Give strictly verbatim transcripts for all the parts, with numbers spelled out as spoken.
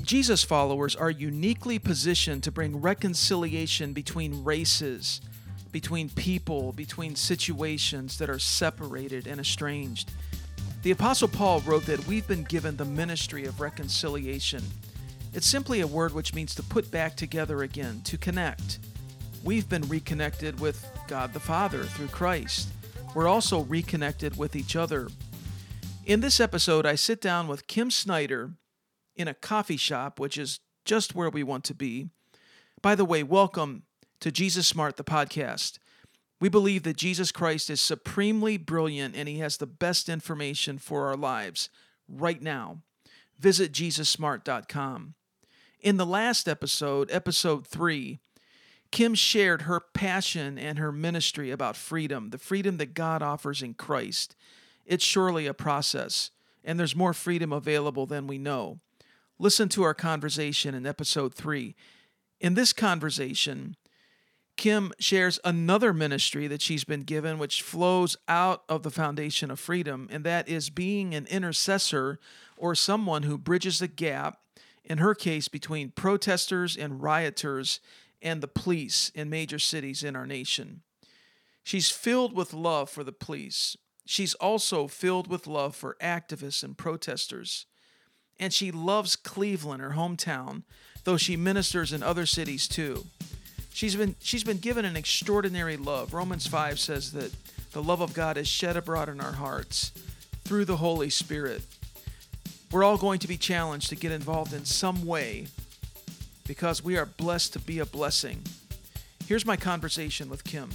Jesus followers are uniquely positioned to bring reconciliation between races, between people, between situations that are separated and estranged. The Apostle Paul wrote that we've been given the ministry of reconciliation. It's simply a word which means to put back together again, to connect. We've been reconnected with God the Father through Christ. We're also reconnected with each other. In this episode, I sit down with Kim Snyder in a coffee shop, which is just where we want to be. By the way, welcome to Jesus Smart, the podcast. We believe that Jesus Christ is supremely brilliant and he has the best information for our lives right now. Visit Jesus Smart dot com. In the last episode, episode three, Kim shared her passion and her ministry about freedom, the freedom that God offers in Christ. It's surely a process, and there's more freedom available than we know. Listen to our conversation in episode three. In this conversation, Kim shares another ministry that she's been given, which flows out of the foundation of freedom, and that is being an intercessor or someone who bridges the gap, in her case, between protesters and rioters and the police in major cities in our nation. She's filled with love for the police. She's also filled with love for activists and protesters. And she loves Cleveland, her hometown, though she ministers in other cities too. She's been she's been given an extraordinary love. Romans five says that the love of God is shed abroad in our hearts through the Holy Spirit. We're all going to be challenged to get involved in some way because we are blessed to be a blessing. Here's my conversation with Kim.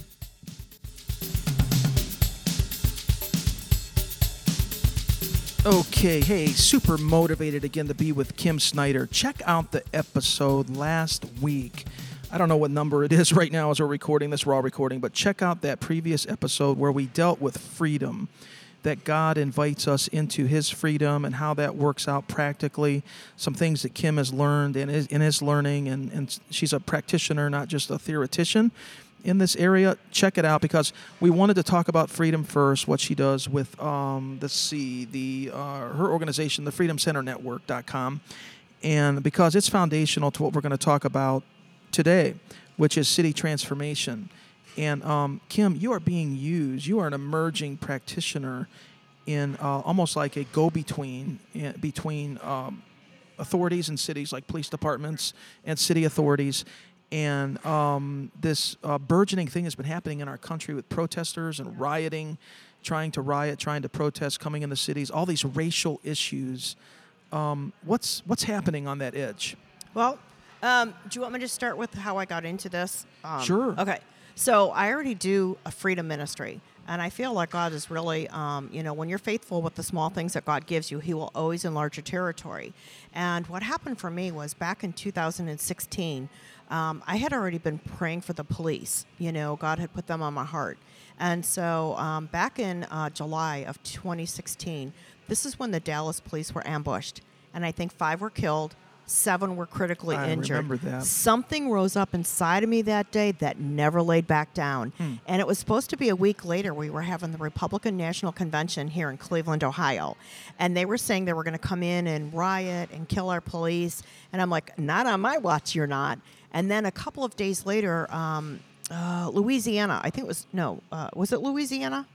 Okay, hey, super motivated again to be with Kim Snyder. Check out the episode last week. I don't know what number it is right now as we're recording this, raw recording, but check out that previous episode where we dealt with freedom, that God invites us into his freedom and how that works out practically, some things that Kim has learned and is, in his learning, and, and she's a practitioner, not just a theoretician in this area. Check it out because we wanted to talk about freedom first, what she does with, um, let's see, the uh, her organization, the freedom center network dot com, and because it's foundational to what we're going to talk about today, which is city transformation. And um, Kim, you are being used. You are an emerging practitioner in uh, almost like a go-between uh, between um, authorities and cities, like police departments and city authorities. And um, this uh, burgeoning thing has been happening in our country with protesters and rioting, trying to riot, trying to protest, coming in the cities, all these racial issues. Um, what's what's happening on that edge? Well, um, do you want me to start with how I got into this? Um, Sure. Okay. So I already do a freedom ministry, and I feel like God is really, um, you know, when you're faithful with the small things that God gives you, he will always enlarge your territory. And what happened for me was back in two thousand sixteen, um, I had already been praying for the police. You know, God had put them on my heart. And so um, back in uh, July of twenty sixteen, this is when the Dallas police were ambushed, and I think five were killed. Seven were critically I injured. remember that. Something rose up inside of me that day that never laid back down. Hmm. And it was supposed to be a week later. We were having the Republican National Convention here in Cleveland, Ohio. And they were saying they were going to come in and riot and kill our police. And I'm like, not on my watch, you're not. And then a couple of days later, um, uh, Louisiana, I think it was, no, uh, was it Louisiana?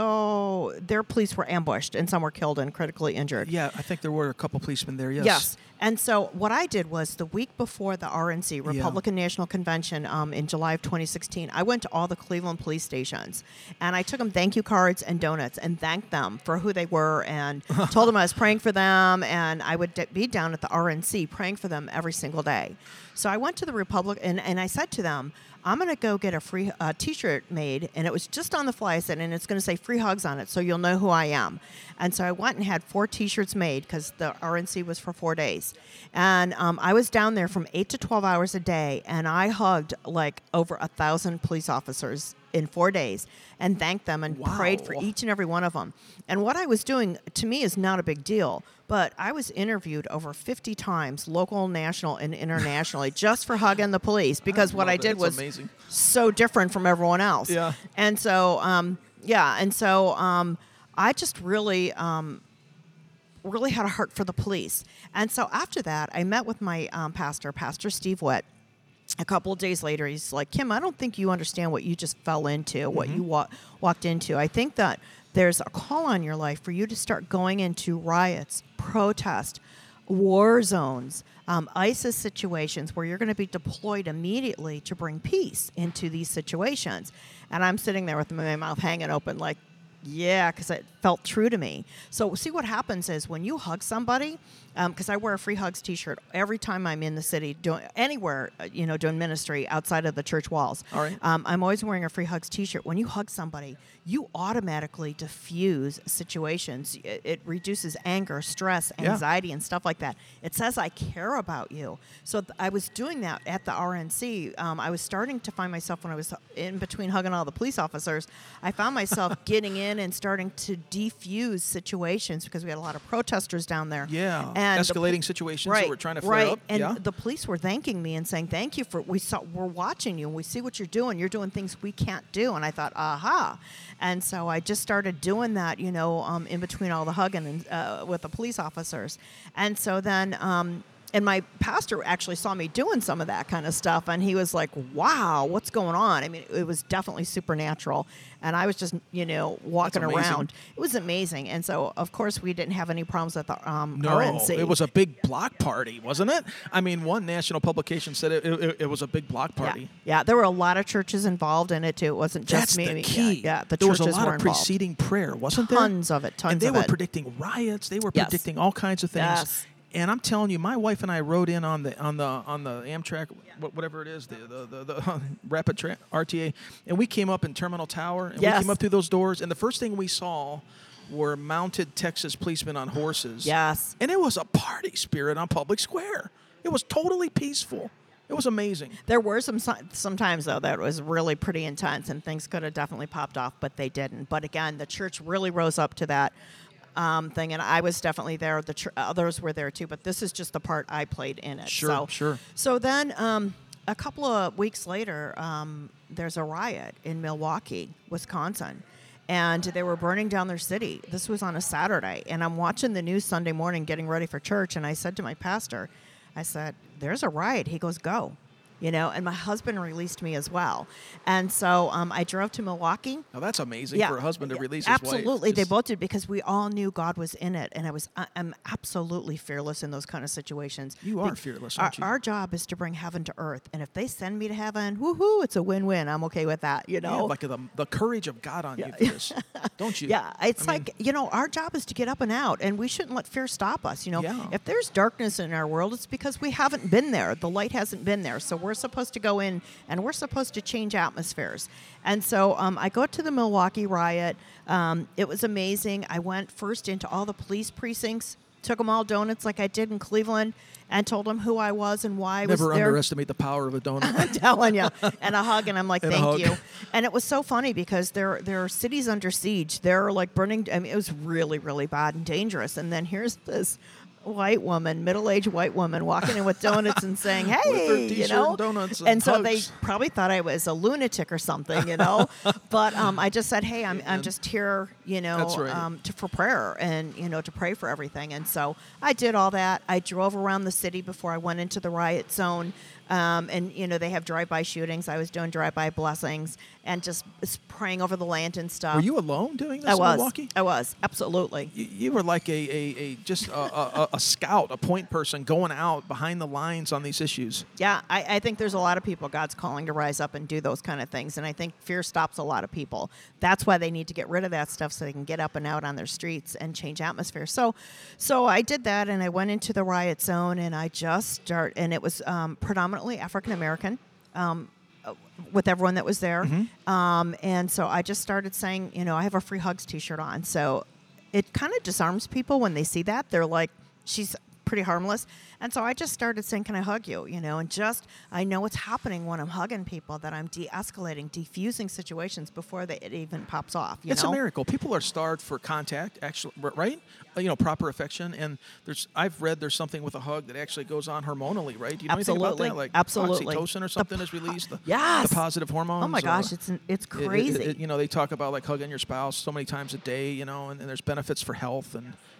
Oh, their police were ambushed and some were killed and critically injured. Yeah, I think there were a couple policemen there, yes. Yes. And so what I did was the week before the R N C, Republican yeah. National Convention, um, in July of twenty sixteen, I went to all the Cleveland police stations, and I took them thank you cards and donuts and thanked them for who they were and told them I was praying for them, and I would d- be down at the R N C praying for them every single day. So I went to the Republic, and, and I said to them, I'm going to go get a free uh, T-shirt made, and it was just on the fly. I said, and it's going to say free hugs on it, so you'll know who I am. And so I went and had four T-shirts made because the R N C was for four days. And um, I was down there from eight to twelve hours a day, and I hugged like over a thousand police officers in four days and thanked them and Wow. prayed for each and every one of them. And what I was doing, to me, is not a big deal. But I was interviewed over fifty times, local, national, and internationally, just for hugging the police, because I what I love it. did It's was amazing. so different from everyone else. Yeah. And so, um, yeah, and so um, I just really um, really had a heart for the police. And so after that, I met with my um, pastor, Pastor Steve Witt. A couple of days later, he's like, Kim, I don't think you understand what you just fell into, mm-hmm. what you wa- walked into. I think that there's a call on your life for you to start going into riots, protest, war zones, um, ISIS situations where you're going to be deployed immediately to bring peace into these situations. And I'm sitting there with my mouth hanging open like, yeah, because it felt true to me. So see what happens is when you hug somebody, because um, I wear a Free Hugs T-shirt every time I'm in the city, doing anywhere, uh, you know, doing ministry outside of the church walls. All right. Um, I'm always wearing a Free Hugs T-shirt. When you hug somebody, you automatically diffuse situations. It, it reduces anger, stress, anxiety, yeah. and stuff like that. It says I care about you. So th- I was doing that at the R N C. Um, I was starting to find myself when I was in between hugging all the police officers. I found myself getting in and starting to defuse situations because we had a lot of protesters down there. Yeah. And escalating the, situations right, that were trying to flare right. up. And yeah. the police were thanking me and saying, thank you for, we saw, we're watching you and we see what you're doing. You're doing things we can't do. And I thought, aha. And so I just started doing that, you know, um, in between all the hugging and, uh, with the police officers. And so then, um, and my pastor actually saw me doing some of that kind of stuff, and he was like, wow, what's going on? I mean, it was definitely supernatural. And I was just, you know, walking around. It was amazing. And so, of course, we didn't have any problems at the um, no, R N C. It was a big block party, wasn't it? I mean, one national publication said it, it, it was a big block party. Yeah. yeah, there were a lot of churches involved in it, too. It wasn't just That's me. the key. Yeah, yeah the there churches was a lot were of involved. preceding prayer, wasn't tons there? Tons of it, tons and they of were it. predicting riots. They were yes. predicting all kinds of things. Yes. And I'm telling you, my wife and I rode in on the on the on the Amtrak, yeah. whatever it is, the the, the, the Rapid tra- R T A, and we came up in Terminal Tower, and yes. we came up through those doors, and the first thing we saw were mounted Texas policemen on horses. Yes. And it was a party spirit on Public Square. It was totally peaceful. It was amazing. There were some sometimes, though, that was really pretty intense, and things could have definitely popped off, but they didn't. But again, the church really rose up to that Um, thing, and I was definitely there. The tr- others were there too, but this is just the part I played in it. Sure, so, sure. So then, um, a couple of weeks later, um, there's a riot in Milwaukee, Wisconsin, and they were burning down their city. This was on a Saturday, and I'm watching the news Sunday morning, getting ready for church, and I said to my pastor, I said, "There's a riot." He goes, "Go." You know, and my husband released me as well. And so um, I drove to Milwaukee. Now, that's amazing yeah. for a husband to yeah. release his absolutely. wife. Absolutely. They both did because we all knew God was in it. And I was, I, I'm absolutely fearless in those kind of situations. You are fearless, aren't our, you? Our job is to bring heaven to earth. And if they send me to heaven, woohoo, it's a win-win. I'm okay with that, you know? You have like the, the courage of God on yeah. you for this, don't you? Yeah. It's I like, mean, you know, our job is to get up and out. And we shouldn't let fear stop us. You know, yeah. if there's darkness in our world, it's because we haven't been there. The light hasn't been there. So we're supposed to go in and we're supposed to change atmospheres. And so um, I go to the Milwaukee riot. Um, it was amazing. I went first into all the police precincts, took them all donuts like I did in Cleveland, and told them who I was and why I was Never there. underestimate the power of a donut. I'm telling you. And a hug, and I'm like, And a thank hug. you. And it was so funny because there, there are cities under siege. They're like burning. I mean, it was really, really bad and dangerous. And then here's this white woman, middle-aged white woman, walking in with donuts and saying, "Hey," With her you t-shirt know. and donuts and and so hugs. they probably thought I was a lunatic or something, you know. But um, I just said, "Hey, I'm I'm just here, you know, That's right. um, to, for prayer and you know to pray for everything." And so I did all that. I drove around the city before I went into the riot zone. Um, and, you know, they have drive-by shootings. I was doing drive-by blessings and just praying over the land and stuff. Were you alone doing this I in was. Milwaukee? I was. Absolutely. You, you were like a, a, a just a, a, a scout, a point person going out behind the lines on these issues. Yeah, I, I think there's a lot of people God's calling to rise up and do those kind of things. And I think fear stops a lot of people. That's why they need to get rid of that stuff so they can get up and out on their streets and change atmosphere. So so I did that, and I went into the riot zone, and I just start, and it was um, predominantly African-American. Um, with everyone that was there. Mm-hmm. Um, and so I just started saying, you know, I have a Free Hugs t-shirt on. So it kind of disarms people when they see that. They're like, she's pretty harmless. And so I just started saying, can I hug you? You know, and just, I know what's happening when I'm hugging people, that I'm de-escalating, defusing situations before they, it even pops off. You it's know? a miracle. People are starved for contact, actually, right? Uh, you know, proper affection. And there's, I've read there's something with a hug that actually goes on hormonally, right? Do you know Absolutely. anything about that? Like Absolutely. oxytocin or something is released. The, yes. the positive hormones. Oh my gosh, uh, it's an, it's it- it- crazy. it- you know, they talk about like hugging your spouse so many times a day, you know, and, and there's benefits for health and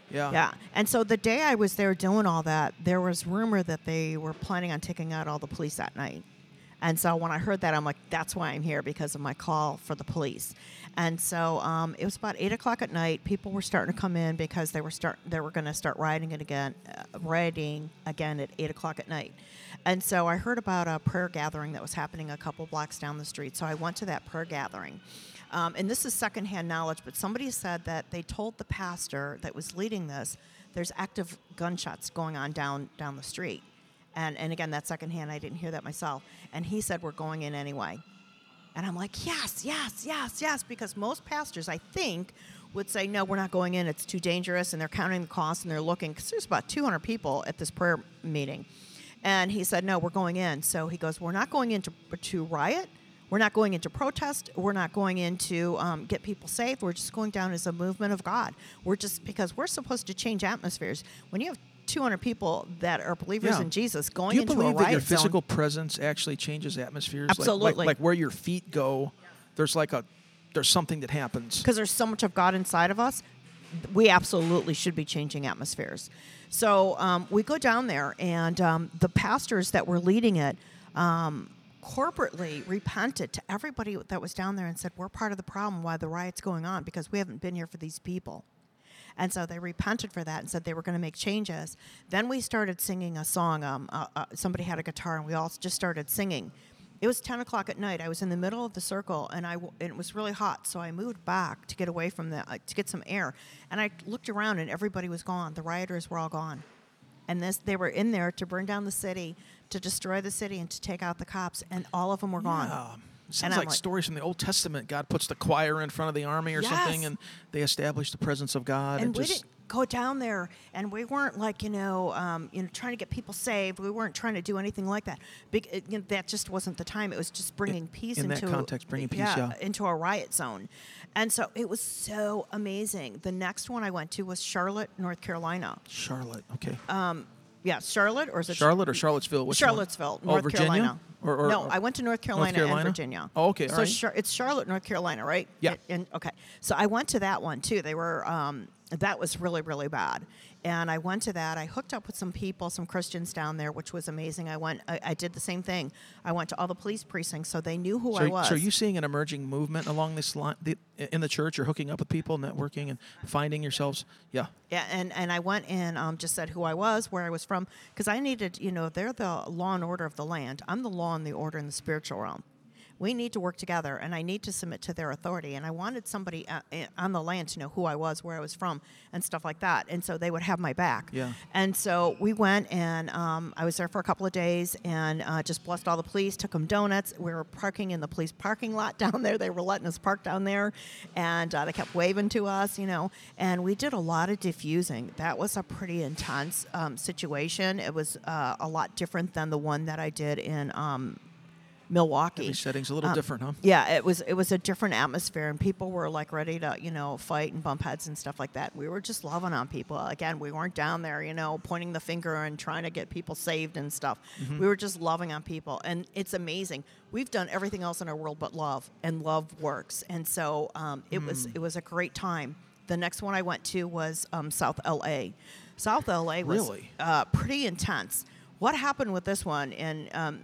Yeah. Yeah. And so the day I was there doing all that, there was rumor that they were planning on taking out all the police that night. And so when I heard that, I'm like, that's why I'm here, because of my call for the police. And so um, it was about eight o'clock at night. People were starting to come in because they were start they were going to start rioting it again, uh, rioting again at eight o'clock at night. And so I heard about a prayer gathering that was happening a couple blocks down the street. So I went to that prayer gathering. Um, and this is secondhand knowledge, but somebody said that they told the pastor that was leading this, there's active gunshots going on down down the street. And and again, that's secondhand. I didn't hear that myself. And he said, we're going in anyway. And I'm like, yes, yes, yes, yes, because most pastors, I think, would say, no, we're not going in. It's too dangerous. And they're counting the costs and they're looking, because there's about two hundred people at this prayer meeting. And he said, no, we're going in. So he goes, we're not going in to, to riot. We're not going into protest. We're not going in to um, get people saved. We're just going down as a movement of God. We're just, because we're supposed to change atmospheres. When you have two hundred people that are believers Yeah. in Jesus going Do you into a believe riot that your physical zone, presence actually changes atmospheres? Like- Absolutely. Like, like where your feet go, there's like a there's something that happens. because there's so much of God inside of us, we absolutely should be changing atmospheres. So um, we go down there, and um, the pastors that were leading it um, corporately repented to everybody that was down there and said, we're part of the problem why the riot's going on, because we haven't been here for these people. And so they repented for that and said they were going to make changes. Then we started singing a song. Um, uh, uh, somebody had a guitar, and we all just started singing. It was ten o'clock at night. I was in the middle of the circle, and I w- and it was really hot, so I moved back to get away from the uh, to get some air. And I looked around, and everybody was gone. The rioters were all gone, and this they were in there to burn down the city, to destroy the city, and to take out the cops. And all of them were gone. Yeah. Sounds And I'm like, like- stories from the Old Testament. God puts the choir in front of the army or something, Yes. and they establish the presence of God. And we just, didn't go down there, and we weren't like you know, um, you know, trying to get people saved. We weren't trying to do anything like that. Big, it, you know, that just wasn't the time. It was just bringing peace in that into context, bringing peace, yeah. into a riot zone, and so it was so amazing. The next one I went to was Charlotte, North Carolina. Charlotte. Okay. Yeah, Charlotte, or is it Charlotte or Charlottesville? Which one? Charlottesville, Oh, North Virginia? Carolina. Or, or, no, I went to North Carolina, Carolina? and Virginia. Oh, okay, So all right. Char- it's Charlotte, North Carolina, right? Yeah. And, and- okay. So I went to that one too. They were um, that was really really bad, and I went to that. I hooked up with some people, some Christians down there, which was amazing. I went. I, I did the same thing. I went to all the police precincts, so they knew who So, I was. so are you seeing an emerging movement along this line the, in the church? You're hooking up with people, networking, and finding yourselves. Yeah. Yeah, and, and I went and um, just said who I was, where I was from, because I needed, you know, they're the law and order of the land. I'm the law and the order in the spiritual realm. We need to work together, and I need to submit to their authority. And I wanted somebody uh, eh, on the land to know who I was, where I was from, and stuff like that. And so they would have my back. Yeah. And so we went, and um, I was there for a couple of days, and uh, just blessed all the police, took them donuts. We were parking in the police parking lot down there. They were letting us park down there, and uh, they kept waving to us, you know. And we did a lot of diffusing. That was a pretty intense um, situation. It was uh, a lot different than the one that I did in um, Milwaukee. Every setting's a little Um, different, huh? Yeah, it was it was a different atmosphere, and people were like ready to, you know, fight and bump heads and stuff like that. We were just loving on people. Again, we weren't down there, you know, pointing the finger and trying to get people saved and stuff. Mm-hmm. We were just loving on people, and it's amazing. We've done everything else in our world but love, and love works. And so um, it Mm. was it was a great time. The next one I went to was um, South L A. South L A was Really? uh, pretty intense. What happened with this one? And um,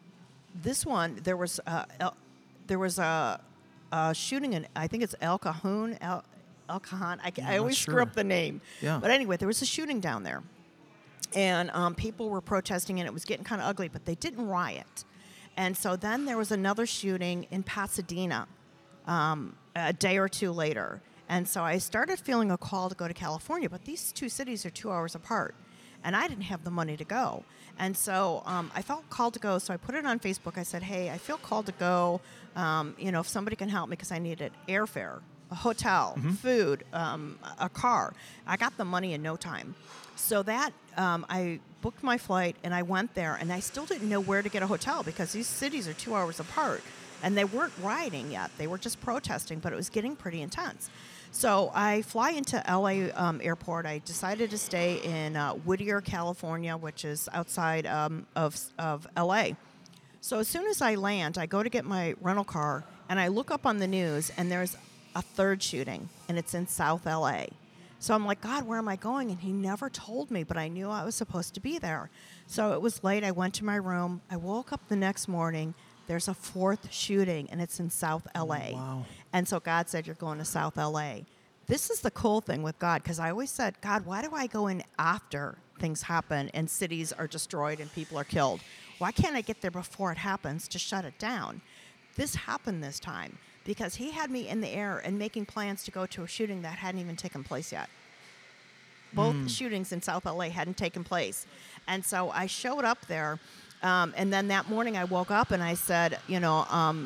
this one, there was uh, El, there was a, a shooting in, I think it's El Cajon, El, El Cajon. I, Yeah, I I'm always not screw sure. up the name. Yeah. But anyway, there was a shooting down there. And um, people were protesting, and it was getting kind of ugly, but they didn't riot. And so then there was another shooting in Pasadena um, a day or two later. And so I started feeling a call to go to California, but these two cities are two hours apart, and I didn't have the money to go. And so um, I felt called to go, so I put it on Facebook. I said, hey, I feel called to go, um, you know, if somebody can help me, because I needed airfare, a hotel, food, um, a car. I got the money in no time. So that, um, I booked my flight, and I went there, and I still didn't know where to get a hotel, because these cities are two hours apart. And they weren't rioting yet. They were just protesting, but it was getting pretty intense. So I fly into L A um, airport. I decided to stay in uh, Whittier, California, which is outside um, of, of L A. So as soon as I land, I go to get my rental car, and I look up on the news, and there's a third shooting, and it's in South L A. So I'm like, God, where am I going? And he never told me, but I knew I was supposed to be there. So it was late. I went to my room. I woke up the next morning. There's a fourth shooting, and it's in South L A. Oh, wow. And so God said, you're going to South L A. This is the cool thing with God, because I always said, God, why do I go in after things happen and cities are destroyed and people are killed? Why can't I get there before it happens to shut it down? This happened this time because he had me in the air and making plans to go to a shooting that hadn't even taken place yet. Both mm. shootings in South L A hadn't taken place. And so I showed up there, um, and then that morning I woke up and I said, you know, um,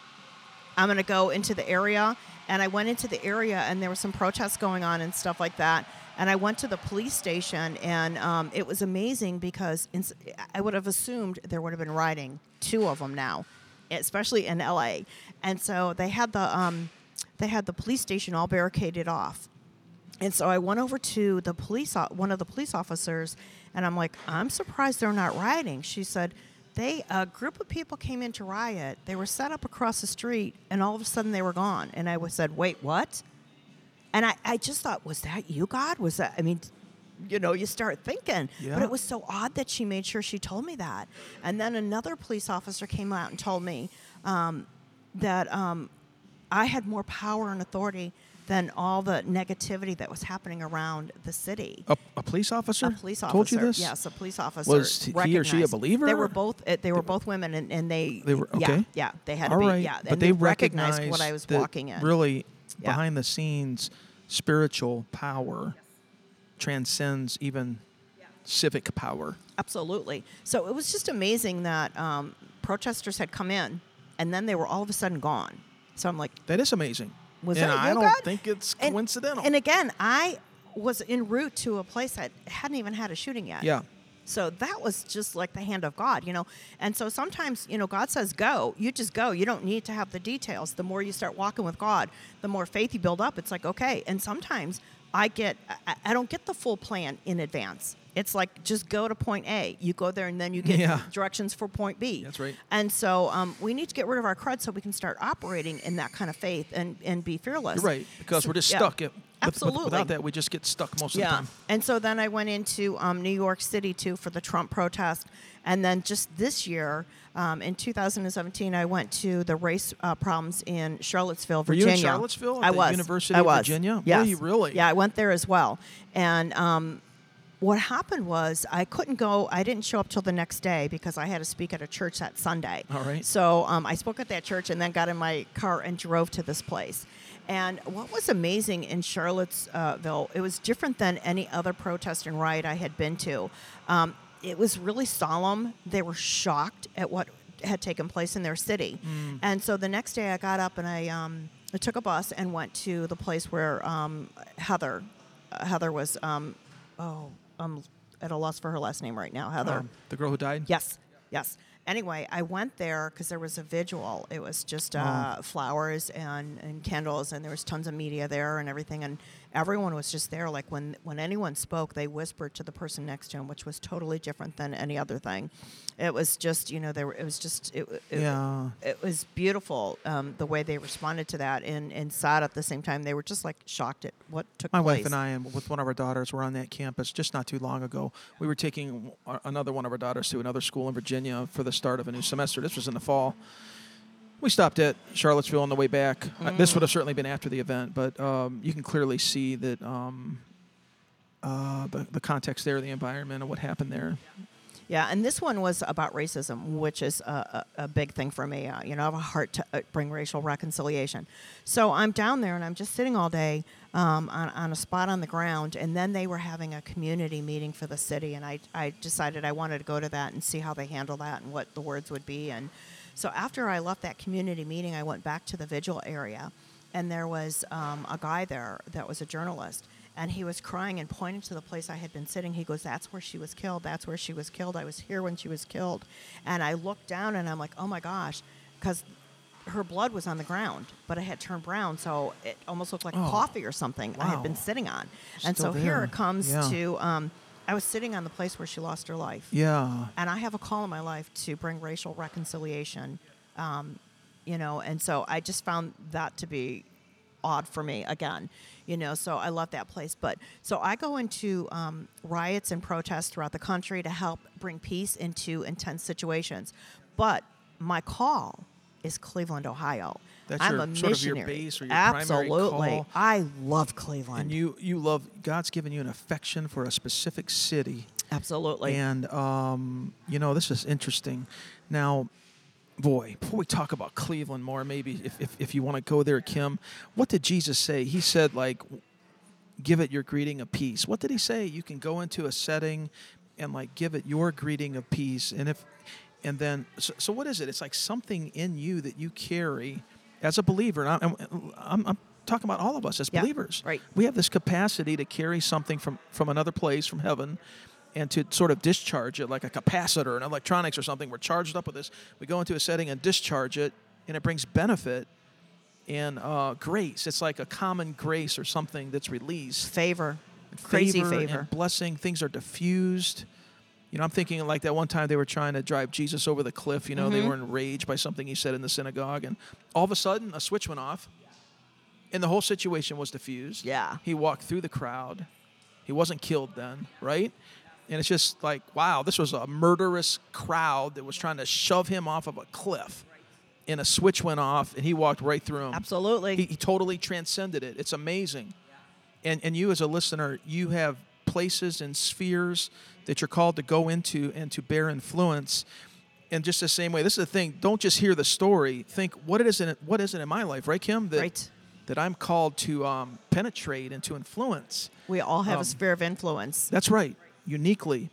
I'm going to go into the area. And I went into the area, and there were some protests going on and stuff like that. And I went to the police station, and um, it was amazing because in, I would have assumed there would have been rioting, two of them now, especially in L A. And so they had the um, they had the police station all barricaded off. And so I went over to the police, one of the police officers, and I'm like, I'm surprised they're not rioting. She said, They a group of people came in to riot. They were set up across the street, and all of a sudden they were gone. And I was said, "Wait, what?" And I, I just thought, was that you, God? Was that? I mean, you know, you start thinking. Yeah. But it was so odd that she made sure she told me that. And then another police officer came out and told me um, that um, I had more power and authority than all the negativity that was happening around the city. A, a police officer? A police officer. Told you this? Yes, a police officer. Was he or she a believer? They were both. Uh, they were both women, and, and they. They were okay. Yeah, yeah they had All to be. right. Yeah, but and they, they recognized, recognized what I was that walking in. Really, Yeah. behind the scenes, spiritual power transcends even civic power. Absolutely. So it was just amazing that um, protesters had come in, and then they were all of a sudden gone. So I'm like, that is amazing. Was and that I you, don't God? think it's And- coincidental. And again, I was en route to a place that hadn't even had a shooting yet. yeah. So that was just like the hand of God, you know. And so sometimes, you know, God says go. You just go. You don't need to have the details. The more you start walking with God, the more faith you build up. It's like, okay. And sometimes I get, I, I don't get the full plan in advance. It's like, just go to point A. You go there, and then you get Yeah. directions for point B. That's right. And so um, we need to get rid of our crud so we can start operating in that kind of faith and, and be fearless. You're right, because So- we're just yeah. stuck. It, with- Absolutely. With, without that, we just get stuck most Yeah. of the time. And so then I went into um, New York City, too, for the Trump protest. And then just this year, um, in two thousand seventeen, I went to the race uh, problems in Charlottesville, Were Virginia. you in Charlottesville at I the was. University I of was. Virginia? Yes. Were you really? Yeah, I went there as well. And um, what happened was I couldn't go. I didn't show up till the next day because I had to speak at a church that Sunday. All right. So um, I spoke at that church and then got in my car and drove to this place. And what was amazing in Charlottesville, it was different than any other protest and riot I had been to. Um, it was really solemn. They were shocked at what had taken place in their city. Mm. And so the next day I got up and I, um, I took a bus and went to the place where um, Heather, uh, Heather was, um, oh, I'm at a loss for her last name right now, Heather. Um, the girl who died? Yes, yes. Anyway, I went there because there was a vigil. It was just uh, Oh. flowers and, and candles, and there was tons of media there and everything. And everyone was just there. Like when, when anyone spoke, they whispered to the person next to him, which was totally different than any other thing. It was just, you know, they were, it was just, it, it, Yeah. it was beautiful um, the way they responded to that, and, and sad at the same time. They were just like shocked at what took My place. wife and I, and with one of our daughters, were on that campus just not too long ago. We were taking a- another one of our daughters to another school in Virginia for the start of a new semester. This was in the fall. We stopped at Charlottesville on the way back. Mm-hmm. Uh, this would have certainly been after the event, but um, you can clearly see that um, uh, the, the context there, the environment, and what happened there. Yeah, and this one was about racism, which is a, a, a big thing for me. Uh, you know, I have a heart to uh, bring racial reconciliation. So I'm down there, and I'm just sitting all day um, on, on a spot on the ground, and then they were having a community meeting for the city, and I, I decided I wanted to go to that and see how they handle that and what the words would be. And so after I left that community meeting, I went back to the vigil area, and there was um, a guy there that was a journalist. And he was crying and pointing to the place I had been sitting. He goes, that's where she was killed. That's where she was killed. I was here when she was killed. And I looked down, and I'm like, oh, my gosh, because her blood was on the ground, but it had turned brown, so it almost looked like Oh, coffee or something I had been wow. sitting on. And Still so here there. it comes Yeah. to um, I was sitting on the place where she lost her life. Yeah. And I have a call in my life to bring racial reconciliation, um, you know, and so I just found that to be odd for me again. You know, so I love that place. But so I go into um, riots and protests throughout the country to help bring peace into intense situations. But my call is Cleveland, Ohio. That's I'm your, a sort missionary. of your base or your Absolutely. primary call. I love Cleveland. And you, you love, God's given you an affection for a specific city. Absolutely. And, um, you know, this is interesting. Now, boy, before we talk about Cleveland more, maybe if, if, if you want to go there, Kim, what did Jesus say? He said, like, give it your greeting of peace. What did he say? You can go into a setting and, like, give it your greeting of peace. And if, and then, so, so what is it? It's like something in you that you carry as a believer. And I'm, I'm, I'm talking about all of us as yeah, believers. Right. We have this capacity to carry something from, from another place, from heaven, and to sort of discharge it like a capacitor, an electronics or something. We're charged up with this. We go into a setting and discharge it, and it brings benefit and uh, grace. It's like a common grace or something that's released. Favor. Favor Crazy favor. And blessing. Things are diffused. You know, I'm thinking like that one time they were trying to drive Jesus over the cliff. You know, mm-hmm. they were enraged by something he said in the synagogue, and all of a sudden a switch went off, and the whole situation was diffused. Yeah. He walked through the crowd. He wasn't killed then, right? And it's just like, wow, this was a murderous crowd that was trying to shove him off of a cliff. And a switch went off, and he walked right through them. Absolutely. He, he totally transcended it. It's amazing. And and you as a listener, you have places and spheres that you're called to go into and to bear influence. And just the same way, this is the thing, don't just hear the story. Think, what is it, what is it in my life, right, Kim? That, right. That I'm called to um, penetrate and to influence. We all have um, a sphere of influence. That's right. Uniquely.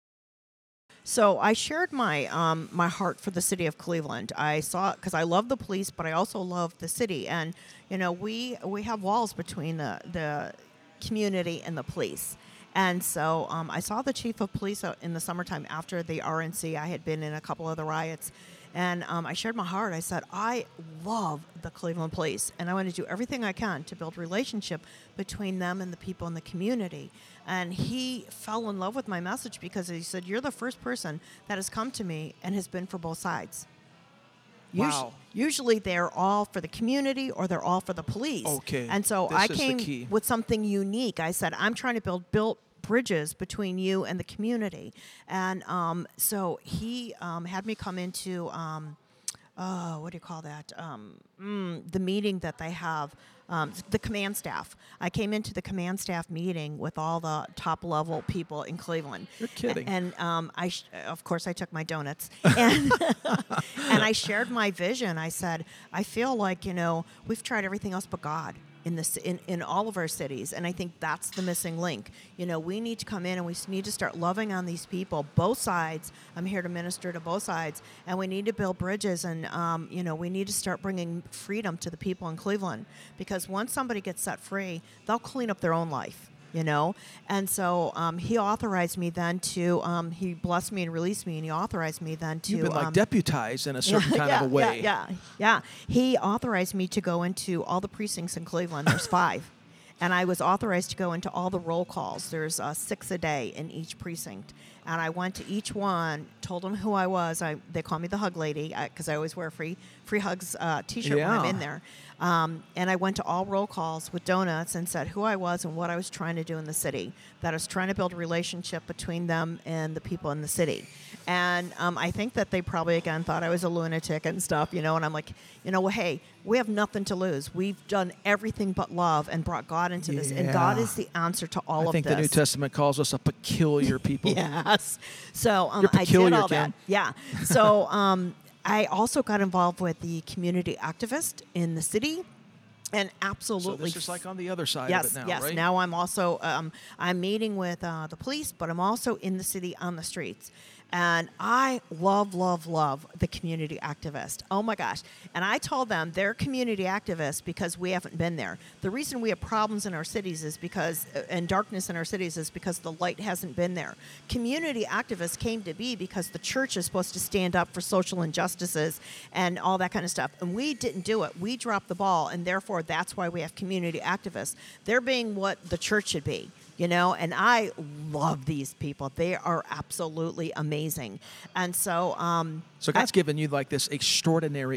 So I shared my um, my heart for the city of Cleveland. I saw because I love the police, but I also love the city. And you know, we we have walls between the the community and the police. And so um, I saw the chief of police in the summertime after the R N C. I had been in a couple of the riots. And um, I shared my heart. I said, I love the Cleveland police, and I want to do everything I can to build relationship between them and the people in the community. And he fell in love with my message because he said, you're the first person that has come to me and has been for both sides. Wow. Usually, usually they're all for the community or they're all for the police. Okay. And so This I is the came key. with something unique. I said, I'm trying to build built bridges between you and the community. And um, so he um, had me come into, um, oh, what do you call that? Um, mm, the meeting that they have, um, the command staff. I came into the command staff meeting with all the top level people in Cleveland. You're kidding. And um, I, sh- of course, I took my donuts and and I shared my vision. I said, I feel like, you know, we've tried everything else but God in this in, in all of our cities, and I think that's the missing link. You know, we need to come in and we need to start loving on these people, both sides. I'm here to minister to both sides, and we need to build bridges, and um, you know, we need to start bringing freedom to the people in Cleveland, because once somebody gets set free, they'll clean up their own life. You know, and so um, he authorized me then to, um, he blessed me and released me, and he authorized me then to. You've been like um, deputized in a certain yeah, kind yeah, of a way. Yeah, yeah, yeah. He authorized me to go into all the precincts in Cleveland. There's five. And I was authorized to go into all the roll calls. There's uh, six a day in each precinct. And I went to each one, told them who I was. I, they call me the hug lady because I, I always wear a free, free hugs uh, T-shirt yeah. when I'm in there. Um, and I went to all roll calls with donuts and said who I was and what I was trying to do in the city. That I was trying to build a relationship between them and the people in the city. And um, I think that they probably, again, thought I was a lunatic and stuff, you know. And I'm like, you know, well, hey, we have nothing to lose. We've done everything but love and brought God into yeah. this. And God is the answer to all I of this. think the New Testament calls us a peculiar people. Yes. So um, You're peculiar, I did all Kim. that. Yeah. So um, I also got involved with the community activist in the city. And absolutely. So this is like on the other side yes, of it now, yes. right? Now I'm also um, I'm meeting with uh, the police, but I'm also in the city on the streets. And I love, love, love the community activist. Oh, my gosh. And I told them they're community activists because we haven't been there. The reason we have problems in our cities is because, and darkness in our cities is because the light hasn't been there. Community activists came to be because the church is supposed to stand up for social injustices and all that kind of stuff. And we didn't do it. We dropped the ball, and therefore that's why we have community activists. They're being what the church should be. You know, and I love these people. They are absolutely amazing. And so... Um, so God's I, given you like this extraordinary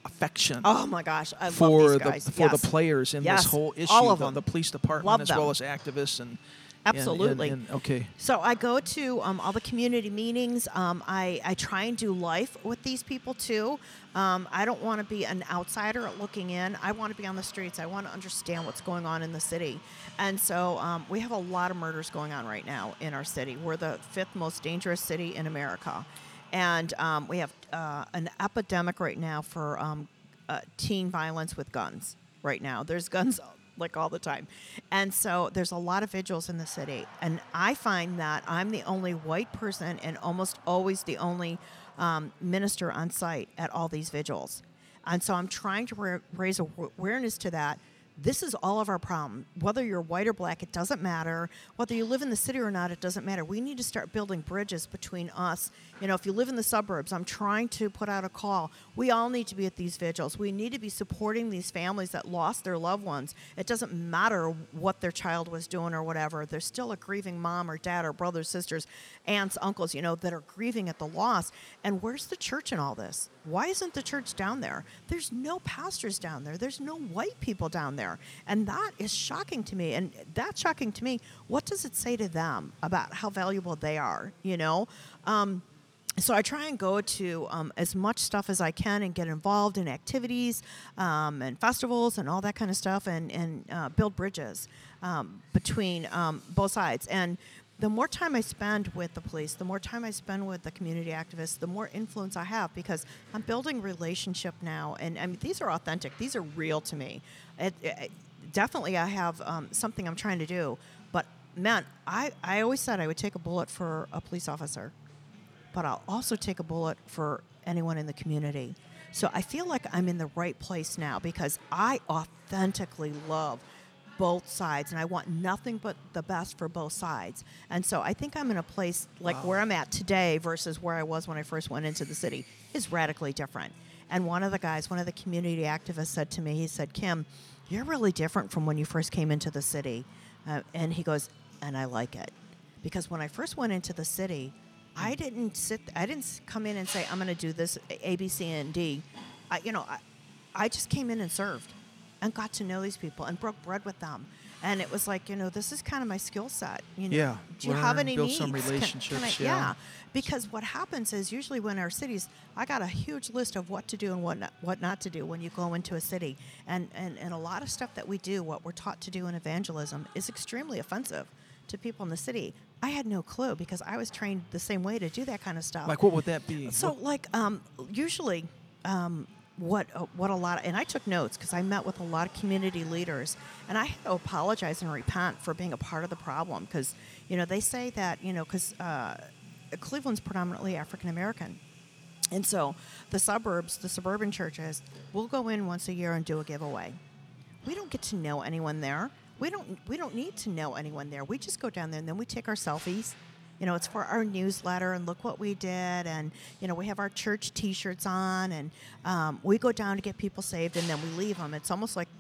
affection. Oh my gosh, I for love these the guys. for Yes. the players in Yes. this whole issue, All of the, them. the police department Love as them. well as activists and Absolutely. And, and, and, okay. So I go to um, all the community meetings. Um, I, I try and do life with these people too. Um, I don't want to be an outsider looking in. I want to be on the streets. I want to understand what's going on in the city. And so um, we have a lot of murders going on right now in our city. We're the fifth most dangerous city in America. And um, we have uh, an epidemic right now for um, uh, teen violence with guns right now. There's guns like all the time. And so there's a lot of vigils in the city. And I find that I'm the only white person and almost always the only um, minister on site at all these vigils. And so I'm trying to ra- raise awareness to that. This is all of our problem. Whether you're white or black, it doesn't matter. Whether you live in the city or not, it doesn't matter. We need to start building bridges between us. You know, if you live in the suburbs, I'm trying to put out a call. We all need to be at these vigils. We need to be supporting these families that lost their loved ones. It doesn't matter what their child was doing or whatever. There's still a grieving mom or dad or brothers, sisters, aunts, uncles, you know, that are grieving at the loss. And where's the church in all this? Why isn't the church down there? There's no pastors down there. There's no white people down there. And that is shocking to me. And that's shocking to me. What does it say to them about how valuable they are, you know? Um, so I try and go to um, as much stuff as I can and get involved in activities um, and festivals and all that kind of stuff and, and uh, build bridges um, between um, both sides. And the more time I spend with the police, the more time I spend with the community activists, the more influence I have because I'm building relationship now. And I mean, these are authentic. These are real to me. It, it, definitely I have um, something I'm trying to do. But, man, I, I always said I would take a bullet for a police officer. But I'll also take a bullet for anyone in the community. So I feel like I'm in the right place now because I authentically love both sides, and I want nothing but the best for both sides. And so I think I'm in a place like wow. where I'm at today versus where I was when I first went into the city is radically different. And one of the guys, one of the community activists said to me, he said, Kim, you're really different from when you first came into the city. Uh, and he goes, and I like it. Because when I first went into the city, I didn't sit, I didn't come in and say, I'm going to do this A, B, C, and D. I, you know, I, I just came in and served. And got to know these people and broke bread with them. And it was like, you know, this is kind of my skill set. You know, yeah. Do you Learn, have any build needs? some relationships. Can, can I, yeah. yeah. Because what happens is usually when our cities, I got a huge list of what to do and what not, what not to do when you go into a city. And, and, and a lot of stuff that we do, what we're taught to do in evangelism, is extremely offensive to people in the city. I had no clue because I was trained the same way to do that kind of stuff. Like what would that be? So what? like um, usually... Um, What uh, what a lot of, and I took notes because I met with a lot of community leaders, and I had to apologize and repent for being a part of the problem because, you know, they say that, you know, because uh, Cleveland's predominantly African American, and so the suburbs, the suburban churches, will go in once a year and do a giveaway. We don't get to know anyone there. We don't we don't need to know anyone there. We just go down there and then we take our selfies. You know, it's for our newsletter, and look what we did, and, you know, we have our church T-shirts on, and um, we go down to get people saved, and then we leave them. It's almost like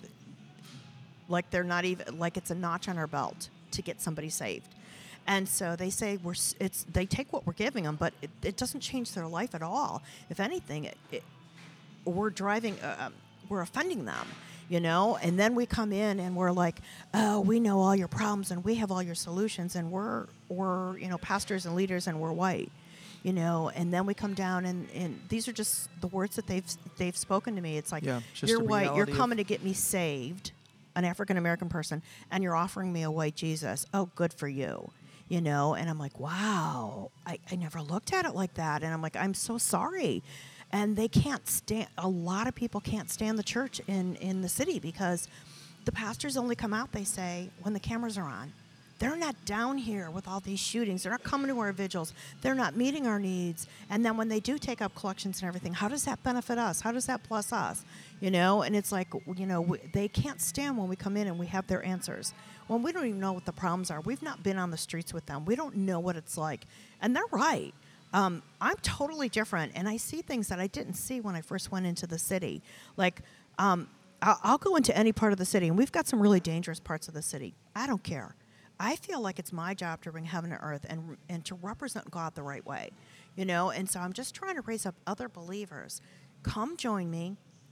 like they're not even, like it's a notch on our belt to get somebody saved. And so they say we're it's they take what we're giving them, but it, it doesn't change their life at all. If anything, it, it, we're driving, uh, we're offending them. You know, and then we come in and we're like, oh, we know all your problems and we have all your solutions, and we're we're you know pastors and leaders and we're white, you know, and then we come down and, and these are just the words that they've they've spoken to me. It's like, yeah, you're white, you're coming to get me saved, an African American person, and you're offering me a white Jesus. Oh, good for you, you know. And I'm like, wow, I, I never looked at it like that, and I'm like, I'm so sorry. And they can't stand, a lot of people can't stand the church in, in the city because the pastors only come out, they say, when the cameras are on. They're not down here with all these shootings. They're not coming to our vigils. They're not meeting our needs. And then when they do take up collections and everything, how does that benefit us? How does that bless us? You know, and it's like, you know, we, they can't stand when we come in and we have their answers. When we don't even know what the problems are. We've not been on the streets with them. We don't know what it's like. And they're right. Um, I'm totally different, and I see things that I didn't see when I first went into the city. Like, um, I'll, I'll go into any part of the city, and we've got some really dangerous parts of the city. I don't care. I feel like it's my job to bring heaven to earth and and to represent God the right way, you know. And so I'm just trying to raise up other believers. Come join me.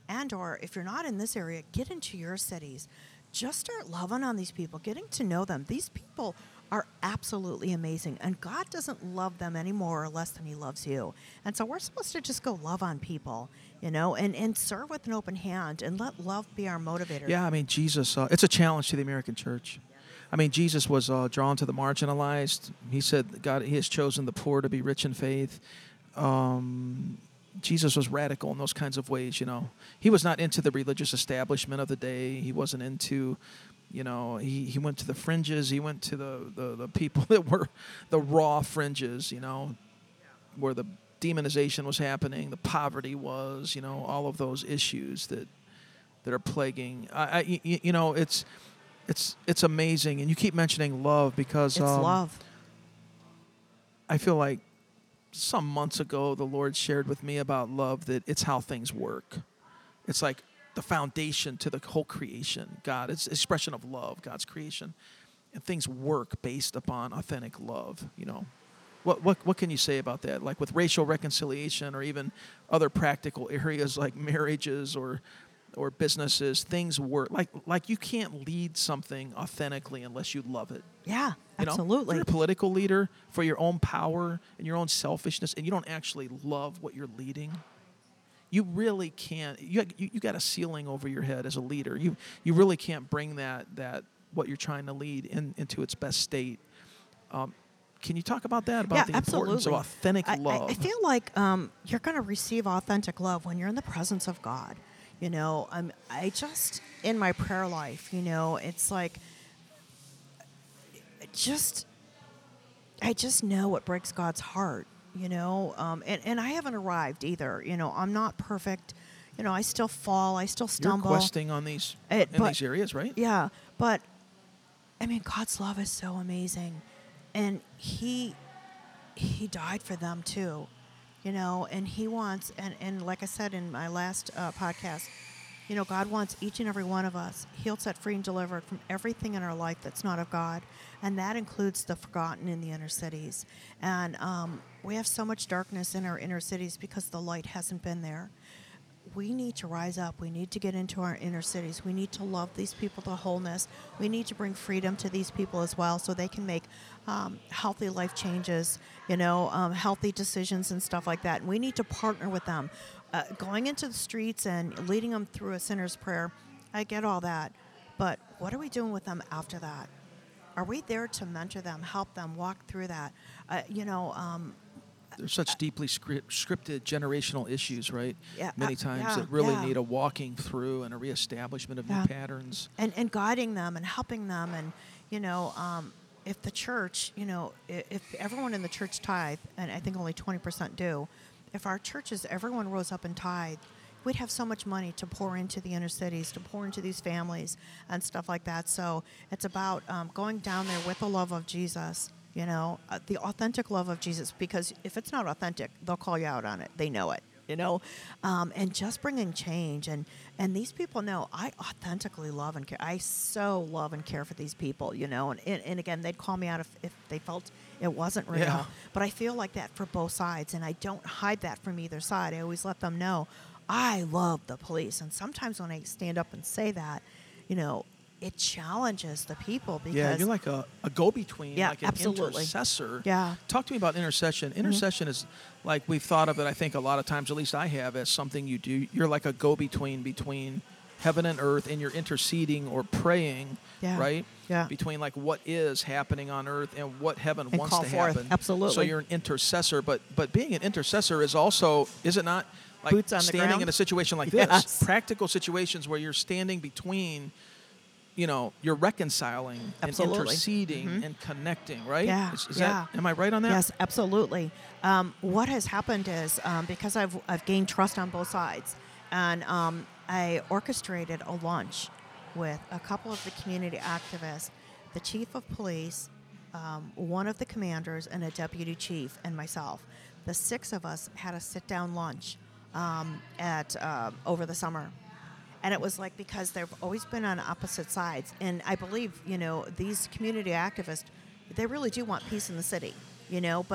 And or if you're not in this area, get into your cities. Just start loving on these people, getting to know them. These people are absolutely amazing, and God doesn't love them any more or less than he loves you. And so we're supposed to just go love on people, you know, and, and serve with an open hand and let love be our motivator. Yeah, I mean, Jesus, uh, it's a challenge to the American church. I mean, Jesus was uh, drawn to the marginalized. He said, God, he has chosen the poor to be rich in faith. Um, Jesus was radical in those kinds of ways, you know. He was not into the religious establishment of the day. He wasn't into, you know, he, he went to the fringes. He went to the, the, the people that were the raw fringes, you know, where the demonization was happening, the poverty was, you know, all of those issues that that are plaguing. I, I you, you know, it's it's it's amazing, and you keep mentioning love because It's um, love. I feel like some months ago the Lord shared with me about love, that it's how things work. It's like the foundation to the whole creation. God, it's expression of love, God's creation, and things work based upon authentic love. You know. What, what what can you say about that? Like with racial reconciliation, or even other practical areas like marriages or or businesses, things work. Like like you can't lead something authentically unless you love it. Yeah, You know? absolutely. If you're a political leader for your own power and your own selfishness, and you don't actually love what you're leading, you really can't. You you, you got a ceiling over your head as a leader. You you really can't bring that that what you're trying to lead in, into its best state. Um, Can you talk about that, about Yeah, the importance of absolutely. authentic I, love? I, I feel like um, you're going to receive authentic love when you're in the presence of God. You know, I'm, I just, in my prayer life, you know, it's like, just, I just know what breaks God's heart, you know, um, and, and I haven't arrived either. You know, I'm not perfect. You know, I still fall. I still stumble. You're questing on these, It- in but- these areas, right? Yeah, but I mean, God's love is so amazing, and He He died for them too, you know. And He wants, and and like I said in my last uh, podcast, you know, God wants each and every one of us healed, set free, and delivered from everything in our life that's not of God, and that includes the forgotten in the inner cities. And um, we have so much darkness in our inner cities because the light hasn't been there. We need to rise up. We need to get into our inner cities. We need to love these people to wholeness. We need to bring freedom to these people as well, so they can make um, healthy life changes, you know, um, healthy decisions and stuff like that. And we need to partner with them. Uh, going into the streets and leading them through a sinner's prayer, I get all that. But what are we doing with them after that? Are we there to mentor them, help them walk through that? Uh, you know, um, There's such deeply script, scripted generational issues, right? Yeah, Many uh, times yeah, that really yeah. need a walking through and a reestablishment of Yeah. new patterns. and, and guiding them and helping them. And, you know, um, if the church, you know, if, if everyone in the church tithe, and I think only twenty percent do, if our churches, everyone rose up and tithe, we'd have so much money to pour into the inner cities, to pour into these families and stuff like that. So it's about um, going down there with the love of Jesus, you know, uh, the authentic love of Jesus, because if it's not authentic, they'll call you out on it. They know it. You know, um, and just bringing change, and and these people know I authentically love and care. I so love and care for these people, you know, and and, and again, they'd call me out if, if they felt it wasn't real. Yeah. But I feel like that for both sides, and I don't hide that from either side. I always let them know I love the police, and sometimes when I stand up and say that, you know, it challenges the people because Yeah, you're like a, a go-between, Yeah, like an absolutely. intercessor. Yeah. Talk to me about intercession. Intercession is like we've thought of it, I think, a lot of times, at least I have, as something you do. You're like a go-between between heaven and earth, and you're interceding or praying, Yeah. right? Yeah. Between like what is happening on earth and what heaven And wants call to forth. happen. Absolutely. So you're an intercessor, but but being an intercessor is also, is it not, like Boots on the standing ground? in a situation like this? Yes. Practical situations where you're standing between, you know, you're reconciling Absolutely. and interceding and connecting, right? Yeah, Is, is yeah. that, am I right on that? Yes, absolutely. Um, what has happened is um, because I've I've gained trust on both sides, and um, I orchestrated a lunch with a couple of the community activists, the chief of police, um, one of the commanders, and a deputy chief, and myself. The six of us had a sit-down lunch um, at uh, over the summer. And it was like, because they've always been on opposite sides. And I believe, you know, these community activists, they really do want peace in the city, you know, but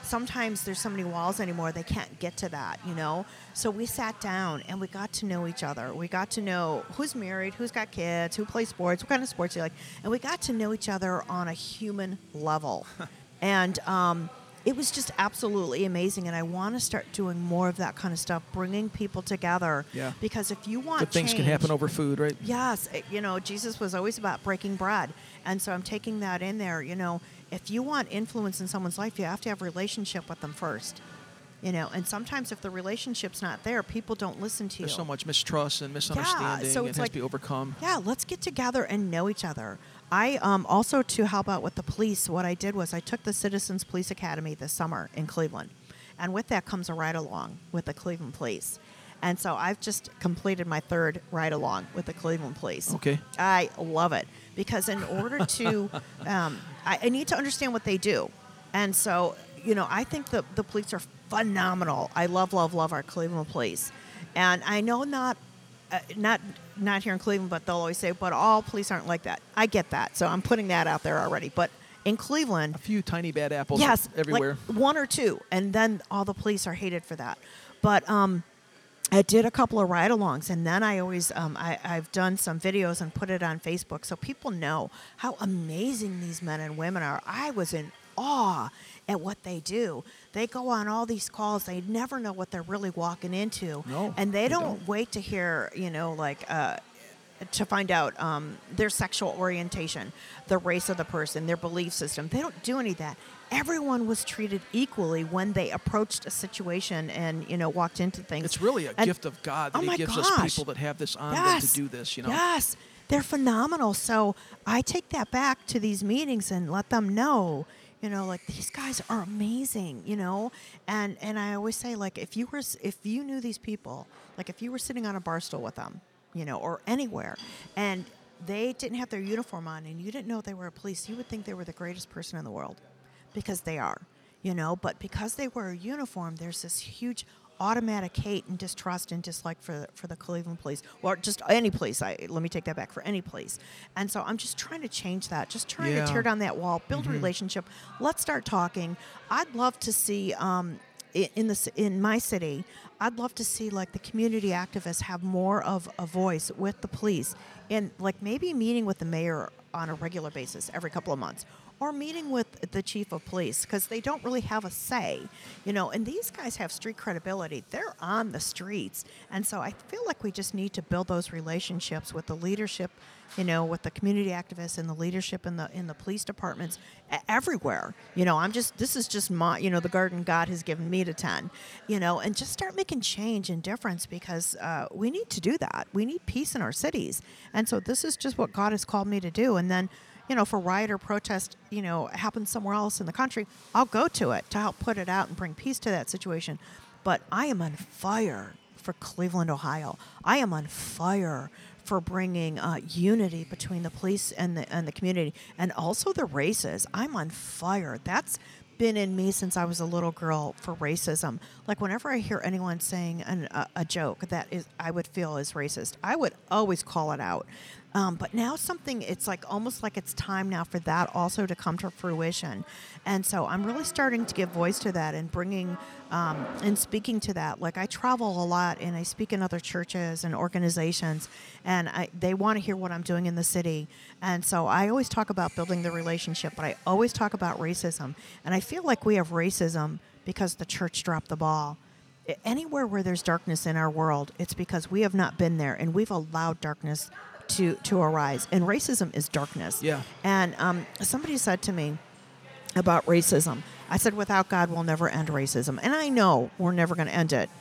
sometimes there's so many walls anymore, they can't get to that, you know? So we sat down and we got to know each other. We got to know who's married, who's got kids, who plays sports, what kind of sports you like. And we got to know each other on a human level. and um, it was just absolutely amazing. And I want to start doing more of that kind of stuff, bringing people together. Yeah. Because if you want Good things change, can happen over food, right? Yes. It, you know, Jesus was always about breaking bread. And so I'm taking that in there, you know. If you want influence in someone's life, you have to have a relationship with them first. You know, and sometimes if the relationship's not there, people don't listen to you. There's so much mistrust and misunderstanding. Yeah, so it it's has like, to be overcome. Yeah, let's get together and know each other. I um, also, to help out with the police, what I did was I took the Citizens Police Academy this summer in Cleveland. And with that comes a ride-along with the Cleveland Police. And so I've just completed my third ride-along with the Cleveland Police. Okay. I love it because in order to, um, I, I need to understand what they do. And so, you know, I think the, the police are phenomenal. I love, love, love our Cleveland Police. And I know not, uh, not, not here in Cleveland, but they'll always say, but all police aren't like that. I get that. So I'm putting that out there already. But in Cleveland, a few tiny bad apples yes, everywhere. Like one or two. And then all the police are hated for that. But, um, I did a couple of ride-alongs, and then I always, um, I, I've done some videos and put it on Facebook so people know how amazing these men and women are. I was in awe at what they do. They go on all these calls. They never know what they're really walking into. No, and they, they don't, don't wait to hear, you know, like, uh, to find out um, their sexual orientation, the race of the person, their belief system. They don't do any of that. Everyone was treated equally when they approached a situation and, you know, walked into things. It's really a and, gift of God that oh He my gives gosh. us people that have this on yes. them to do this, you know? Yes. They're phenomenal. So I take that back to these meetings and let them know, you know, like these guys are amazing, you know? And and I always say, like, if you were, if you knew these people, like if you were sitting on a bar stool with them, you know, or anywhere, and they didn't have their uniform on and you didn't know they were a police, you would think they were the greatest person in the world. Because they are, you know, but because they wear a uniform, there's this huge automatic hate and distrust and dislike for for the Cleveland Police, or just any police. I let me take that back, for any police. And so I'm just trying to change that, just trying Yeah. to tear down that wall, build Mm-hmm. a relationship. Let's start talking. I'd love to see um, i- in the ci- in my city. I'd love to see like the community activists have more of a voice with the police, and like maybe meeting with the mayor on a regular basis every couple of months, or meeting with the chief of police, because they don't really have a say, you know, and these guys have street credibility. They're on the streets. And so I feel like we just need to build those relationships with the leadership, you know, with the community activists and the leadership in the in the police departments e- everywhere. You know, I'm just, this is just my, you know, the garden God has given me to tend, you know, and just start making change and difference, because uh, we need to do that. We need peace in our cities. And so this is just what God has called me to do. And then, you know, if a riot or protest, you know, happens somewhere else in the country, I'll go to it to help put it out and bring peace to that situation. But I am on fire for Cleveland, Ohio. I am on fire for bringing uh, unity between the police and the and the community, and also the races. I'm on fire. That's been in me since I was a little girl, for racism. Like whenever I hear anyone saying an, a, a joke that is I would feel is racist, I would always call it out. Um, but now something, it's like almost like it's time now for that also to come to fruition. And so I'm really starting to give voice to that and bringing um, and speaking to that. Like I travel a lot and I speak in other churches and organizations, and I, they want to hear what I'm doing in the city. And so I always talk about building the relationship, but I always talk about racism. And I feel like we have racism because the church dropped the ball. Anywhere where there's darkness in our world, it's because we have not been there and we've allowed darkness to to arise. And racism is darkness. Yeah. And um, somebody said to me about racism, I said, without God, we'll never end racism. And I know we're never going to end it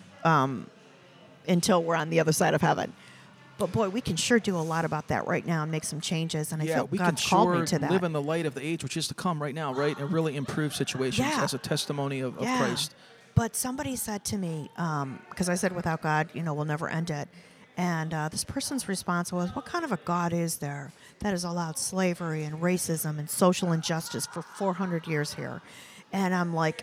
um, until we're on the other side of heaven. But boy, we can sure do a lot about that right now and make some changes. And I yeah, feel we God's can called sure me to that. live in the light of the age which is to come right now, right? And really improve situations Yeah. as a testimony of, of Yeah. Christ. But somebody said to me, because I said, without God, you know, we'll never end it. And uh, this person's response was, what kind of a God is there that has allowed slavery and racism and social injustice for four hundred years here? And I'm like,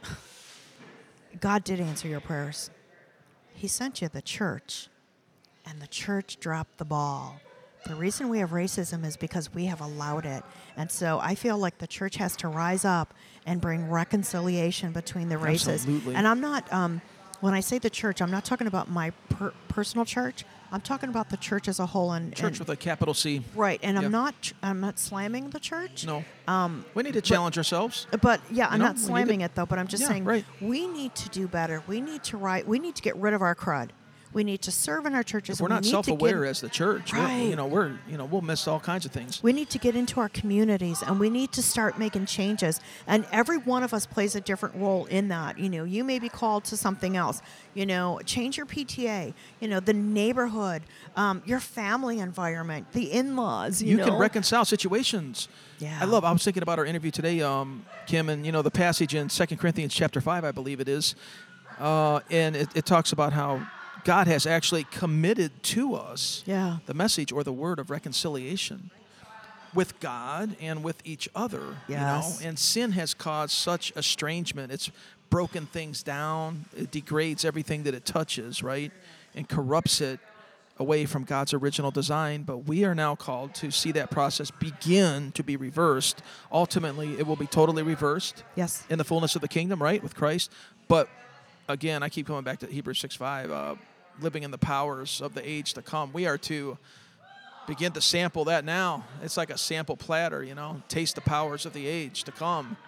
God did answer your prayers. He sent you the church, and the church dropped the ball. The reason we have racism is because we have allowed it. And so I feel like the church has to rise up and bring reconciliation between the races. Absolutely. And I'm not, um, when I say the church, I'm not talking about my per- personal church. I'm talking about the church as a whole. And Church and, with a capital C. Right. And Yeah. I'm not I'm not slamming the church. No. Um, We need to challenge ourselves. But yeah, I'm know, not we need slamming to- it though. But I'm just Yeah, saying right. we need to do better. We need to write. We need to get rid of our crud. We need to serve in our churches. If we're and we not need to self-aware get- as the church, we're, Right. you know, we're, you know, we'll miss all kinds of things. We need to get into our communities and we need to start making changes. And every one of us plays a different role in that. You know, you may be called to something else. You know, change your P T A. You know, the neighborhood, um, your family environment, the in-laws. You, You know? can reconcile situations. Yeah. I love. I was thinking about our interview today, um, Kim, and you know the passage in Second Corinthians chapter five, I believe it is, uh, and it, it talks about how God has actually committed to us Yeah. the message or the word of reconciliation with God and with each other. Yes. You know, and sin has caused such estrangement. It's broken things down. It degrades everything that it touches, right, and corrupts it away from God's original design. But we are now called to see that process begin to be reversed. Ultimately, it will be totally reversed Yes. in the fullness of the kingdom, right, with Christ. But again, I keep coming back to Hebrews six five, uh, living in the powers of the age to come. We are to begin to sample that now. It's like a sample platter, you know, taste the powers of the age to come.